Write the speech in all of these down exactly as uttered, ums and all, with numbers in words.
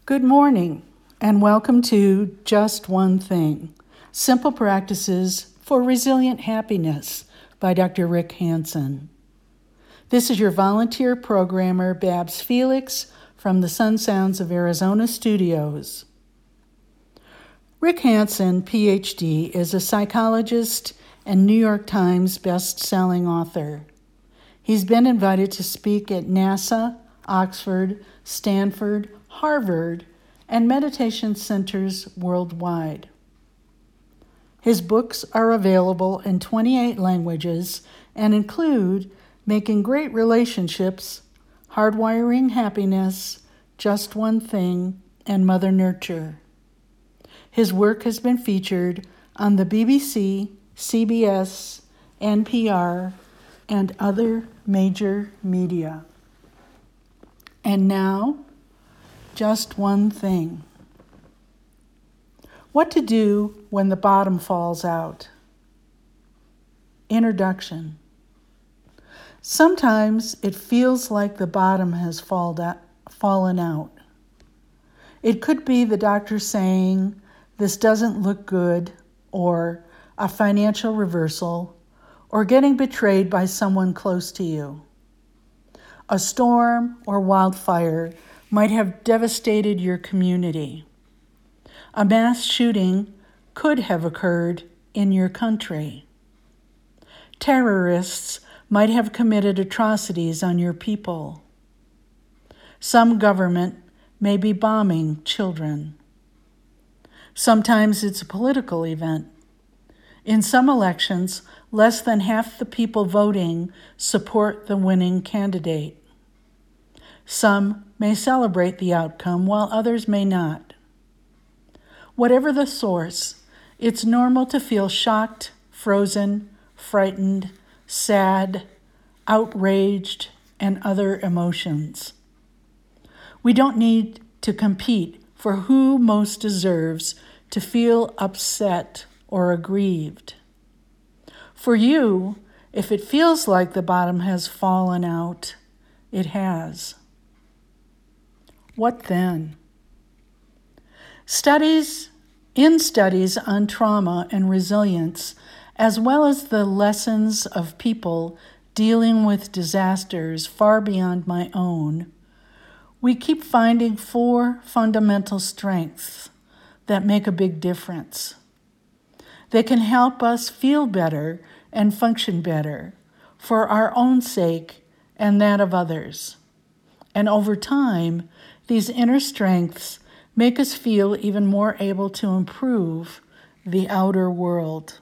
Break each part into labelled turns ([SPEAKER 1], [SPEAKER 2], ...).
[SPEAKER 1] Good morning, and welcome to Just One Thing, Simple Practices for Resilient Happiness by Doctor Rick Hanson. This is your volunteer programmer, Babs Felix, from the Sun Sounds of Arizona studios. Rick Hanson, P H D, is a psychologist and New York Times best-selling author. He's been invited to speak at NASA, Oxford, Stanford, Harvard, and meditation centers worldwide. His books are available in twenty-eight languages and include Making Great Relationships, Hardwiring Happiness, Just One Thing, and Mother Nurture. His work has been featured on the B B C, C B S, N P R, and other major media. And now, just one thing. What to do when the bottom falls out. Introduction. Sometimes it feels like the bottom has fallen out. It could be the doctor saying, "This doesn't look good," or a financial reversal, or getting betrayed by someone close to you. A storm or wildfire might have devastated your community. A mass shooting could have occurred in your country. Terrorists might have committed atrocities on your people. Some government may be bombing children. Sometimes it's a political event. In some elections, less than half the people voting support the winning candidate. Some may celebrate the outcome, while others may not. Whatever the source, it's normal to feel shocked, frozen, frightened, sad, outraged, and other emotions. We don't need to compete for who most deserves to feel upset or aggrieved. For you, if it feels like the bottom has fallen out, it has. What then? Studies, in studies on trauma and resilience, as well as the lessons of people dealing with disasters far beyond my own, we keep finding four fundamental strengths that make a big difference. They can help us feel better and function better for our own sake and that of others. And over time, these inner strengths make us feel even more able to improve the outer world.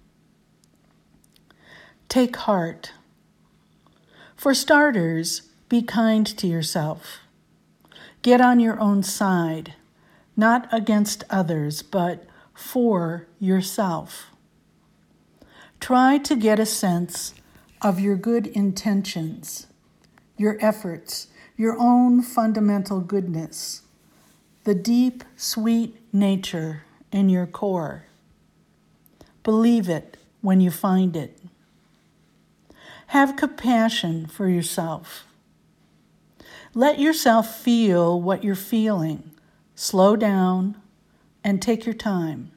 [SPEAKER 1] Take heart. For starters, be kind to yourself. Get on your own side, not against others, but for yourself. Try to get a sense of your good intentions, your efforts, your own fundamental goodness, the deep, sweet nature in your core. Believe it when you find it. Have compassion for yourself. Let yourself feel what you're feeling. Slow down and take your time.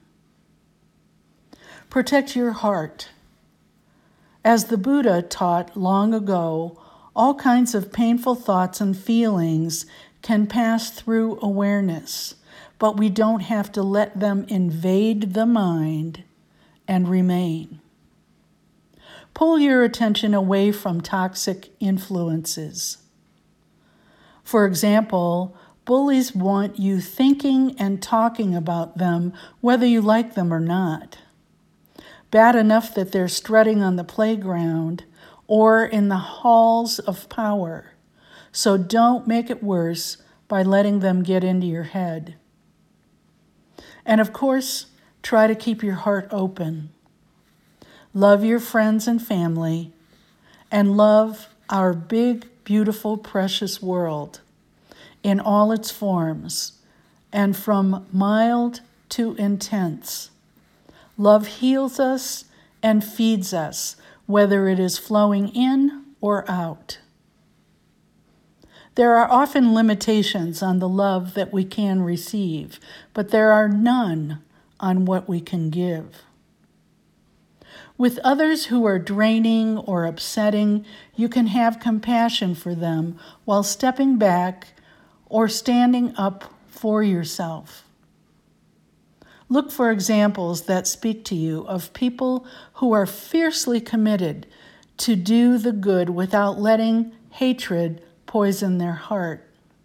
[SPEAKER 1] Protect your heart. As the Buddha taught long ago, all kinds of painful thoughts and feelings can pass through awareness, but we don't have to let them invade the mind and remain. Pull your attention away from toxic influences. For example, bullies want you thinking and talking about them whether you like them or not. Bad enough that they're strutting on the playground or in the halls of power. So don't make it worse by letting them get into your head. And of course, try to keep your heart open. Love your friends and family, and love our big, beautiful, precious world in all its forms, and from mild to intense. Love heals us and feeds us, whether it is flowing in or out. There are often limitations on the love that we can receive, but there are none on what we can give. With others who are draining or upsetting, you can have compassion for them while stepping back or standing up for yourself. Look for examples that speak to you of people who are fiercely committed to do the good without letting hatred poison their heart.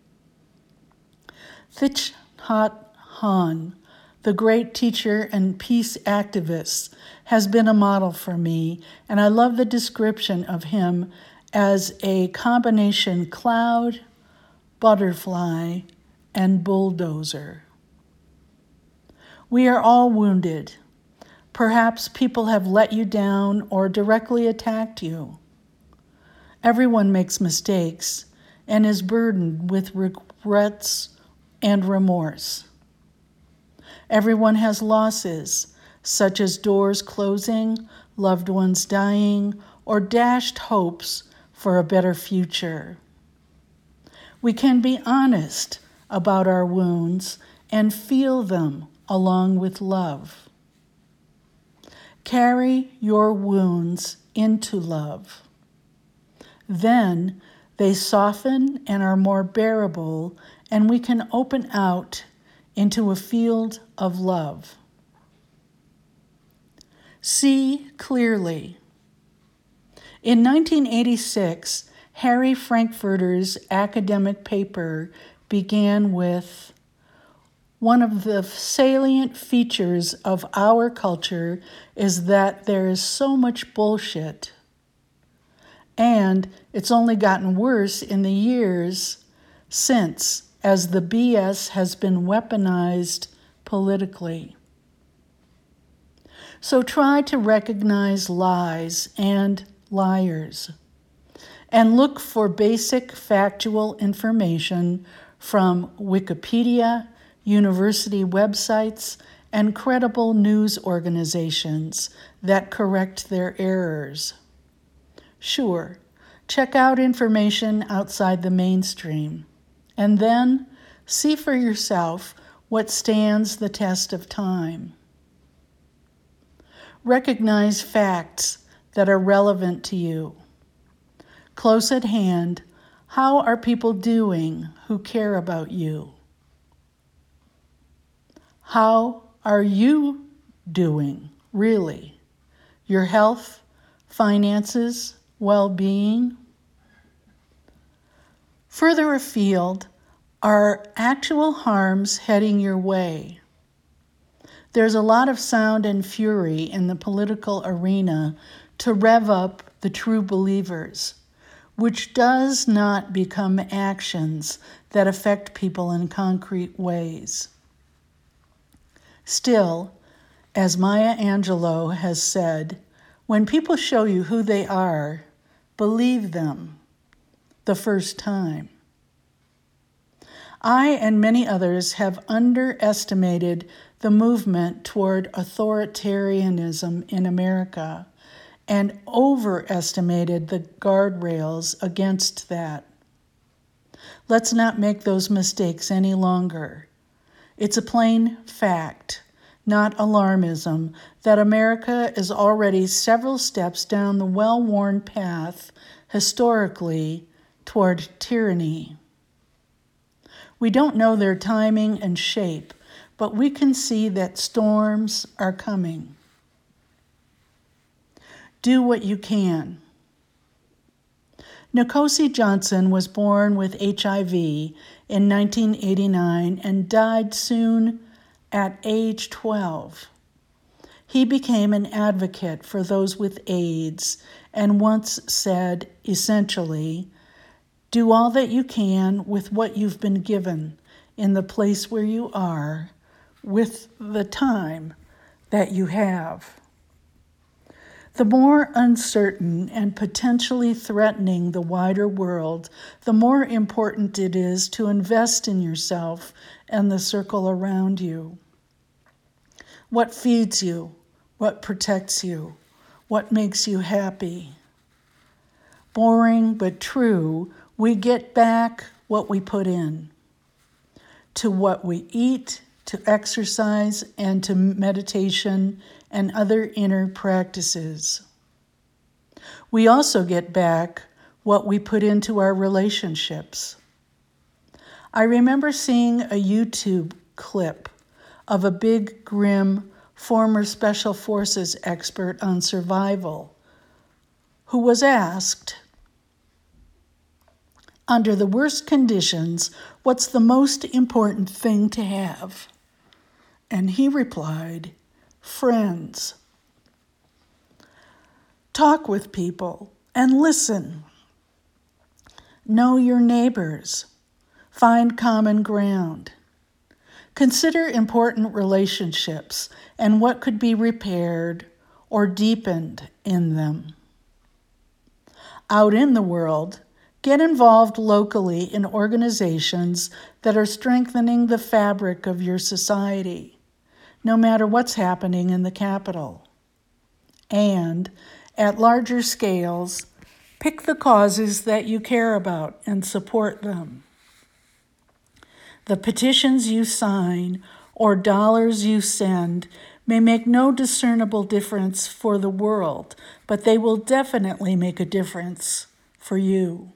[SPEAKER 1] Thich Nhat Hanh, the great teacher and peace activist, has been a model for me, and I love the description of him as a combination cloud, butterfly, and bulldozer. We are all wounded. Perhaps people have let you down or directly attacked you. Everyone makes mistakes and is burdened with regrets and remorse. Everyone has losses, such as doors closing, loved ones dying, or dashed hopes for a better future. We can be honest about our wounds and feel them along with love. Carry your wounds into love. Then they soften and are more bearable, and we can open out into a field of love. See clearly. In nineteen eighty-six, Harry Frankfurter's academic paper began with, "One of the salient features of our culture is that there is so much bullshit. And it's only gotten worse in the years since, as the B S has been weaponized politically." So try to recognize lies and liars, and look for basic factual information from Wikipedia, university websites, and credible news organizations that correct their errors. Sure, check out information outside the mainstream, and then see for yourself what stands the test of time. Recognize facts that are relevant to you. Close at hand, how are people doing who care about you? How are you doing, really? Your health, finances, well-being? Further afield, are actual harms heading your way? There's a lot of sound and fury in the political arena to rev up the true believers, which does not become actions that affect people in concrete ways. Still, as Maya Angelou has said, when people show you who they are, believe them the first time. I and many others have underestimated the movement toward authoritarianism in America and overestimated the guardrails against that. Let's not make those mistakes any longer. It's a plain fact, not alarmism, that America is already several steps down the well-worn path, historically, toward tyranny. We don't know their timing and shape, but we can see that storms are coming. Do what you can. Nkosi Johnson was born with H I V in nineteen eighty-nine and died soon at age twelve. He became an advocate for those with AIDS and once said, essentially, do all that you can with what you've been given in the place where you are, with the time that you have. The more uncertain and potentially threatening the wider world, the more important it is to invest in yourself and the circle around you. What feeds you? What protects you? What makes you happy? Boring but true, we get back what we put in, to what we eat, to exercise, and to meditation and other inner practices. We also get back what we put into our relationships. I remember seeing a YouTube clip of a big, grim, former Special Forces expert on survival who was asked, under the worst conditions, what's the most important thing to have? And he replied, friends. Talk with people and listen. Know your neighbors. Find common ground. Consider important relationships and what could be repaired or deepened in them. Out in the world, get involved locally in organizations that are strengthening the fabric of your society, no matter what's happening in the capital. And, at larger scales, pick the causes that you care about and support them. The petitions you sign or dollars you send may make no discernible difference for the world, but they will definitely make a difference for you.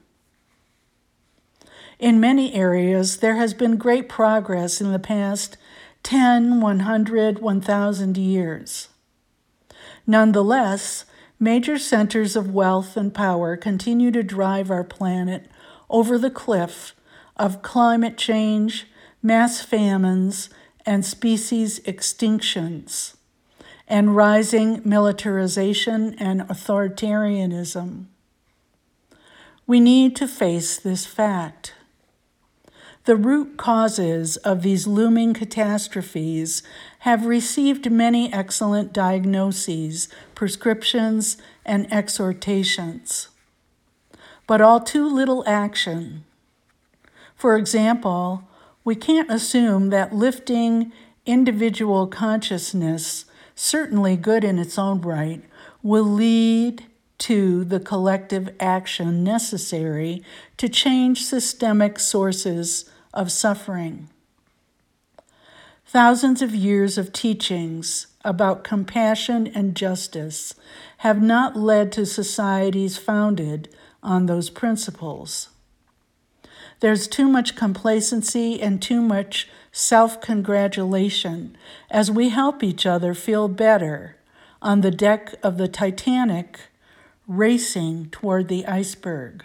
[SPEAKER 1] In many areas, there has been great progress in the past ten, one hundred, one thousand years. Nonetheless, major centers of wealth and power continue to drive our planet over the cliff of climate change, mass famines, and species extinctions, and rising militarization and authoritarianism. We need to face this fact. The root causes of these looming catastrophes have received many excellent diagnoses, prescriptions, and exhortations, but all too little action. For example, we can't assume that lifting individual consciousness, certainly good in its own right, will lead to the collective action necessary to change systemic sources of suffering. Thousands of years of teachings about compassion and justice have not led to societies founded on those principles. There's too much complacency and too much self-congratulation as we help each other feel better on the deck of the Titanic racing toward the iceberg.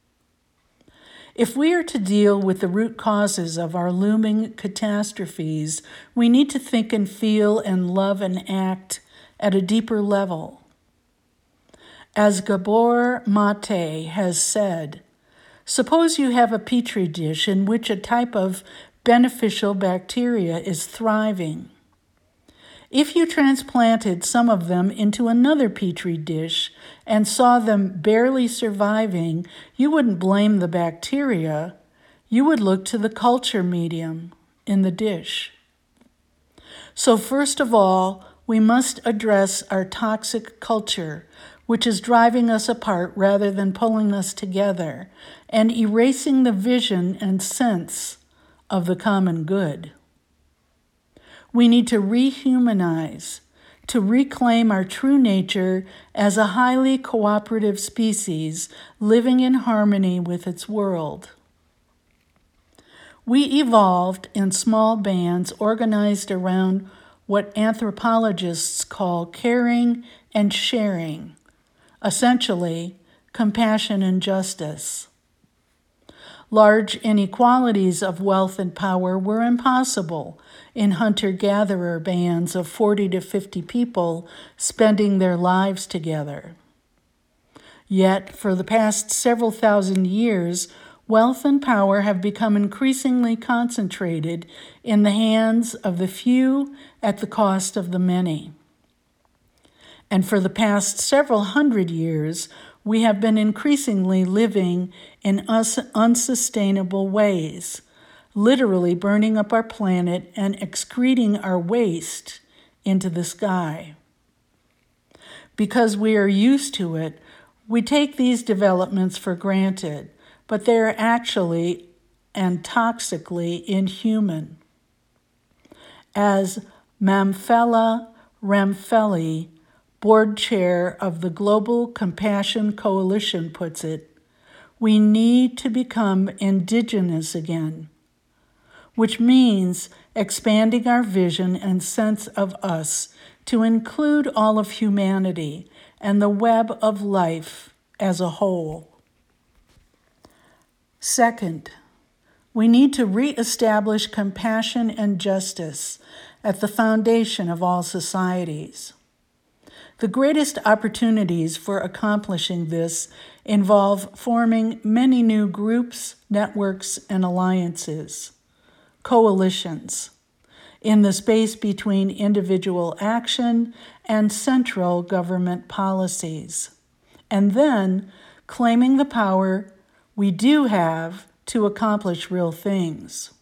[SPEAKER 1] If we are to deal with the root causes of our looming catastrophes, we need to think and feel and love and act at a deeper level. As Gabor Mate has said, suppose you have a petri dish in which a type of beneficial bacteria is thriving. If you transplanted some of them into another petri dish and saw them barely surviving, you wouldn't blame the bacteria. You would look to the culture medium in the dish. So first of all, we must address our toxic culture, which is driving us apart rather than pulling us together and erasing the vision and sense of the common good. We need to rehumanize, to reclaim our true nature as a highly cooperative species living in harmony with its world. We evolved in small bands organized around what anthropologists call caring and sharing, essentially compassion and justice. Large inequalities of wealth and power were impossible in hunter-gatherer bands of forty to fifty people spending their lives together. Yet, for the past several thousand years, wealth and power have become increasingly concentrated in the hands of the few at the cost of the many. And for the past several hundred years, we have been increasingly living in us unsustainable ways, literally burning up our planet and excreting our waste into the sky. Because we are used to it, we take these developments for granted, but they are actually and toxically inhuman. As Mamphela Ramphele, board chair of the Global Compassion Coalition, puts it, we need to become indigenous again, which means expanding our vision and sense of us to include all of humanity and the web of life as a whole. Second, we need to reestablish compassion and justice at the foundation of all societies. The greatest opportunities for accomplishing this involve forming many new groups, networks, and alliances, coalitions, in the space between individual action and central government policies, and then claiming the power we do have to accomplish real things.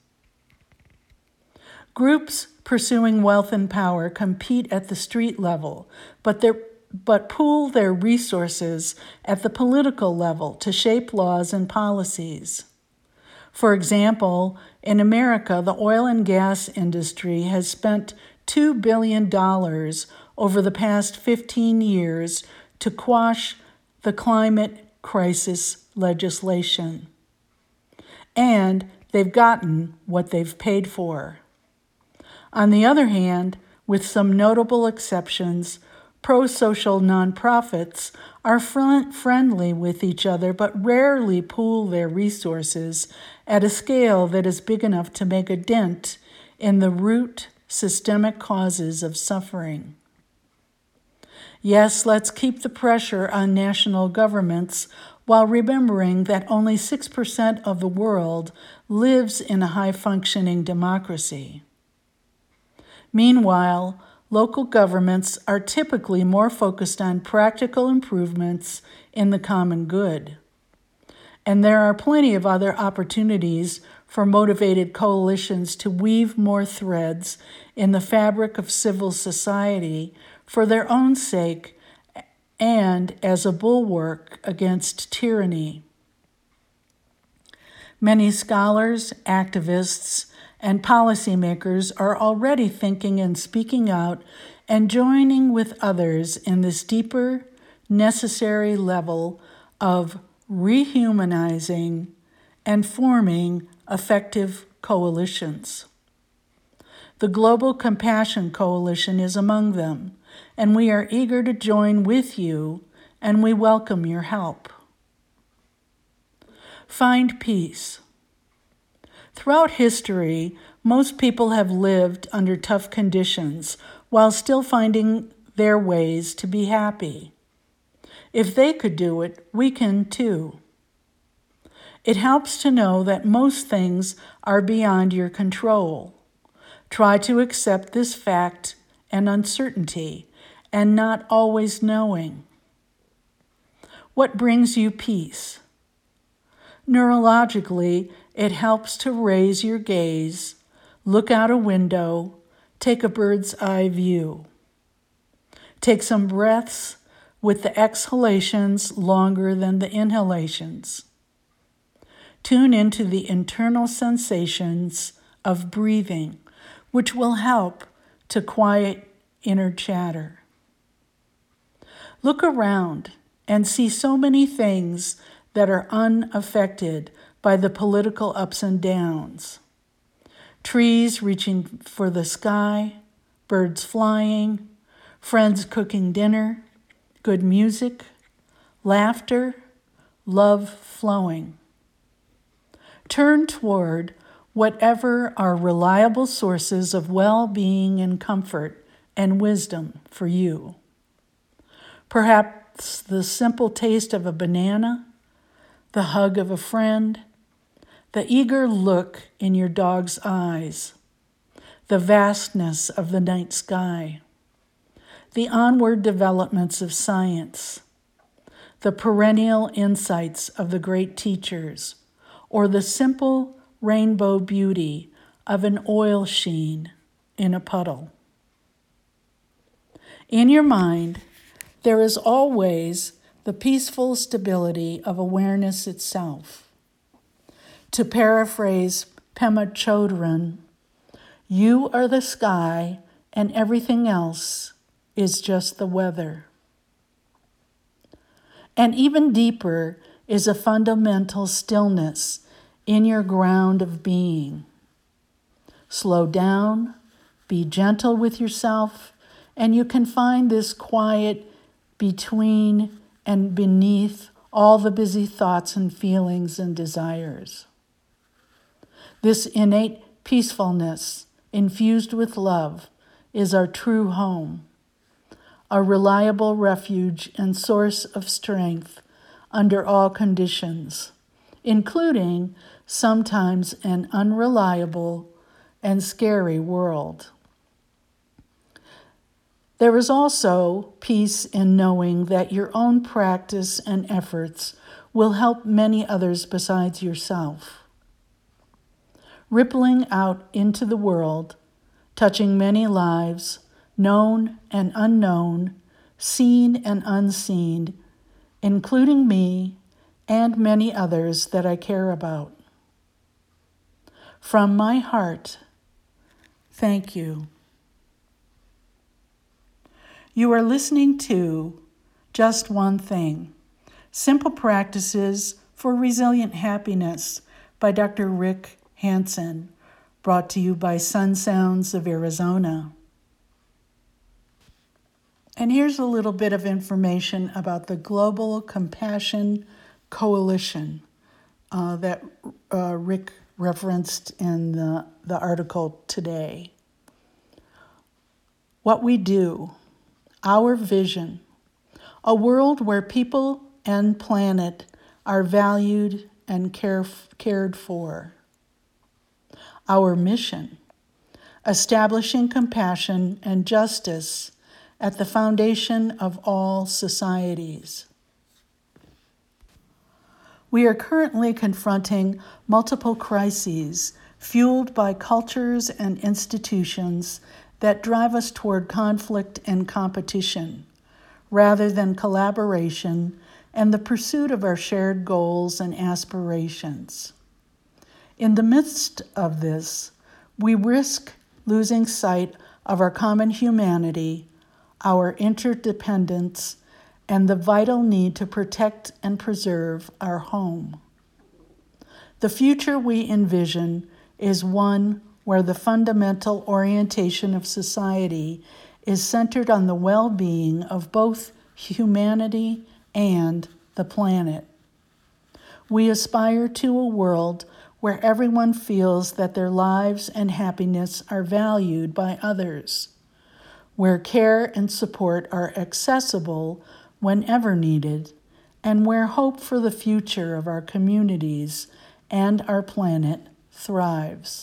[SPEAKER 1] Groups pursuing wealth and power compete at the street level, but, but pool their resources at the political level to shape laws and policies. For example, in America, the oil and gas industry has spent two billion dollars over the past fifteen years to quash the climate crisis legislation. And they've gotten what they've paid for. On the other hand, with some notable exceptions, pro-social nonprofits are front friendly with each other but rarely pool their resources at a scale that is big enough to make a dent in the root systemic causes of suffering. Yes, let's keep the pressure on national governments while remembering that only six percent of the world lives in a high-functioning democracy. Meanwhile, local governments are typically more focused on practical improvements in the common good. And there are plenty of other opportunities for motivated coalitions to weave more threads in the fabric of civil society for their own sake and as a bulwark against tyranny. Many scholars, activists, and policymakers are already thinking and speaking out and joining with others in this deeper, necessary level of rehumanizing and forming effective coalitions. The Global Compassion Coalition is among them, and we are eager to join with you, and we welcome your help. Find peace. Throughout history, most people have lived under tough conditions while still finding their ways to be happy. If they could do it, we can too. It helps to know that most things are beyond your control. Try to accept this fact and uncertainty, and not always knowing. What brings you peace? Neurologically, it helps to raise your gaze, look out a window, take a bird's eye view. Take some breaths with the exhalations longer than the inhalations. Tune into the internal sensations of breathing, which will help to quiet inner chatter. Look around and see so many things that are unaffected by the political ups and downs. Trees reaching for the sky, birds flying, friends cooking dinner, good music, laughter, love flowing. Turn toward whatever are reliable sources of well-being and comfort and wisdom for you. Perhaps the simple taste of a banana, the hug of a friend, the eager look in your dog's eyes, the vastness of the night sky, the onward developments of science, the perennial insights of the great teachers, or the simple rainbow beauty of an oil sheen in a puddle. In your mind, there is always the peaceful stability of awareness itself. To paraphrase Pema Chodron, you are the sky and everything else is just the weather. And even deeper is a fundamental stillness in your ground of being. Slow down, be gentle with yourself, and you can find this quiet between and beneath all the busy thoughts and feelings and desires. This innate peacefulness, infused with love, is our true home, a reliable refuge and source of strength under all conditions, including sometimes an unreliable and scary world. There is also peace in knowing that your own practice and efforts will help many others besides yourself. Rippling out into the world, touching many lives, known and unknown, seen and unseen, including me and many others that I care about. From my heart, thank you. You are listening to Just One Thing, Simple Practices for Resilient Happiness by Doctor Rick Hanson, brought to you by Sun Sounds of Arizona. And here's a little bit of information about the Global Compassion Coalition uh, that uh, Rick referenced in the, the article today. What we do, our vision, a world where people and planet are valued and care, cared for. Our mission, establishing compassion and justice at the foundation of all societies. We are currently confronting multiple crises fueled by cultures and institutions that drive us toward conflict and competition, rather than collaboration and the pursuit of our shared goals and aspirations. In the midst of this, we risk losing sight of our common humanity, our interdependence, and the vital need to protect and preserve our home. The future we envision is one where the fundamental orientation of society is centered on the well-being of both humanity and the planet. We aspire to a world where everyone feels that their lives and happiness are valued by others, where care and support are accessible whenever needed, and where hope for the future of our communities and our planet thrives.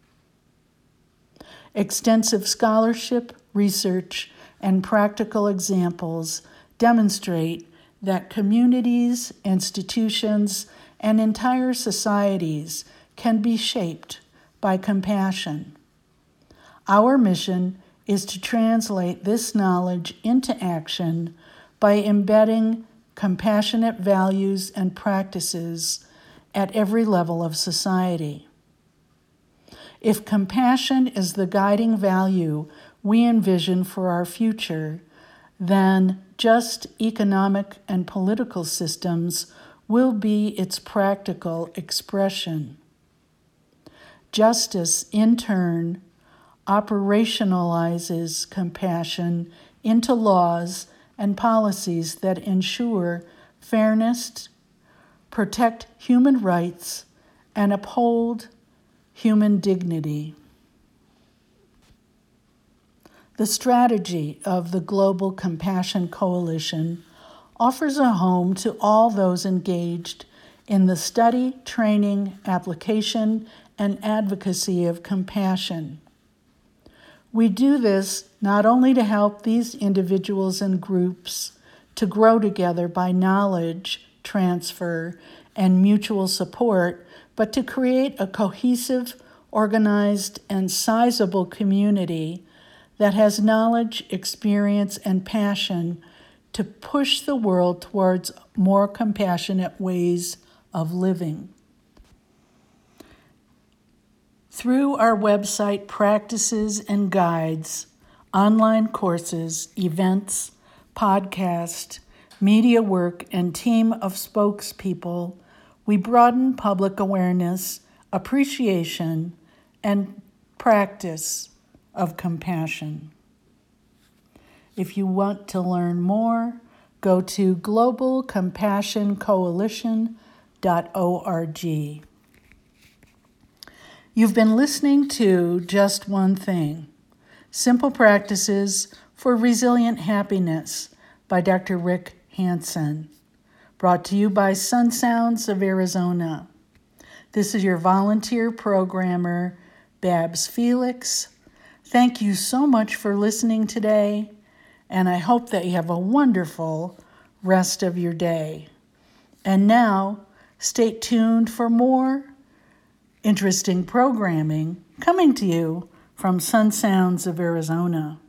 [SPEAKER 1] Extensive scholarship, research, and practical examples demonstrate that communities, institutions, and entire societies can be shaped by compassion. Our mission is to translate this knowledge into action by embedding compassionate values and practices at every level of society. If compassion is the guiding value we envision for our future, then just economic and political systems will be its practical expression. Justice, in turn, operationalizes compassion into laws and policies that ensure fairness, protect human rights, and uphold human dignity. The strategy of the Global Compassion Coalition offers a home to all those engaged in the study, training, application, and advocacy of compassion. We do this not only to help these individuals and groups to grow together by knowledge transfer and mutual support, but to create a cohesive, organized, and sizable community that has knowledge, experience, and passion to push the world towards more compassionate ways of living. through our website practices and guides, online courses, events, podcast, media work, and team of spokespeople, we broaden public awareness, appreciation, and practice of compassion. If you want to learn more, go to global compassion coalition dot org. You've been listening to Just One Thing, Simple Practices for Resilient Happiness by Doctor Rick Hanson, brought to you by Sun Sounds of Arizona. This is your volunteer programmer, Babs Felix. Thank you so much for listening today, and I hope that you have a wonderful rest of your day. And now, stay tuned for more interesting programming coming to you from Sun Sounds of Arizona.